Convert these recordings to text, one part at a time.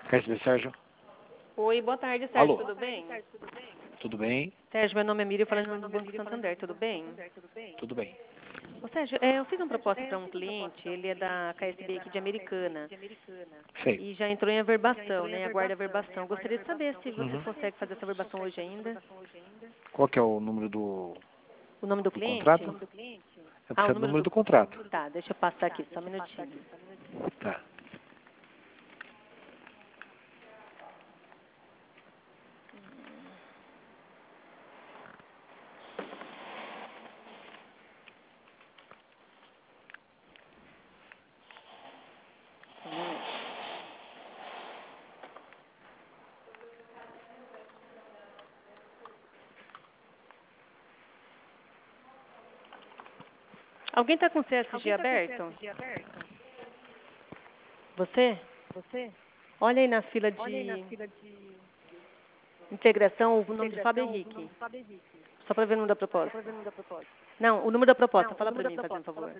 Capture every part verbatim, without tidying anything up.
Quer saber, Sérgio? Oi, boa tarde, Sérgio, Alô? tudo bem? Tudo bem? Sérgio, meu nome é Miriam, falando do Banco Santander, tudo bem? Tudo bem. Ô, Sérgio, é, eu fiz uma proposta para um cliente, ele é da K S B aqui de Americana, Sei. e já entrou em averbação, né? Aguarda a averbação. Gostaria de saber se você Uhum. consegue fazer essa averbação hoje ainda. Qual que é o número do, O nome do do cliente? contrato? Eu Ah, o preciso do número número do... do contrato. Tá, deixa eu passar aqui, só um minutinho. Tá. Só um minuto. Alguém está com C S G aberto? Você? Olha aí na fila de integração o nome de Fábio Henrique. Só para ver o número da proposta. Não, o número da proposta. Fala para mim, fazendo favor.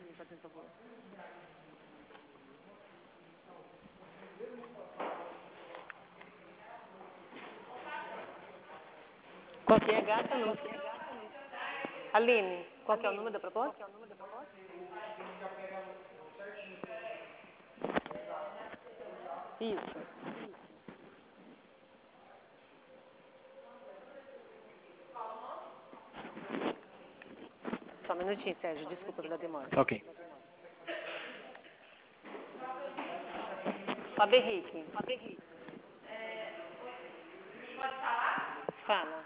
Qual que é, gata? Não sei. Aline, qual que é o número da proposta? Isso. Só um minutinho, Sérgio. Desculpa pela demora. Ok. Fábio Henrique. Fala.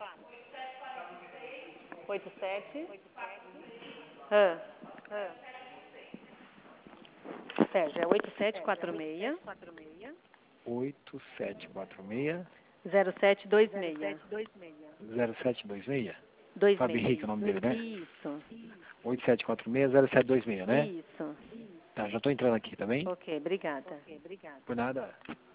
oito sete. Ah. Sérgio, é oito sete quatro seis. oito sete quatro seis zero sete dois seis. zero sete dois seis. dois Fábio seis. Henrique é o nome dele, né? Isso. oito sete quatro seis zero sete dois seis, né? Isso. Tá, já tô entrando aqui, tá bem? Ok, obrigada. Por nada.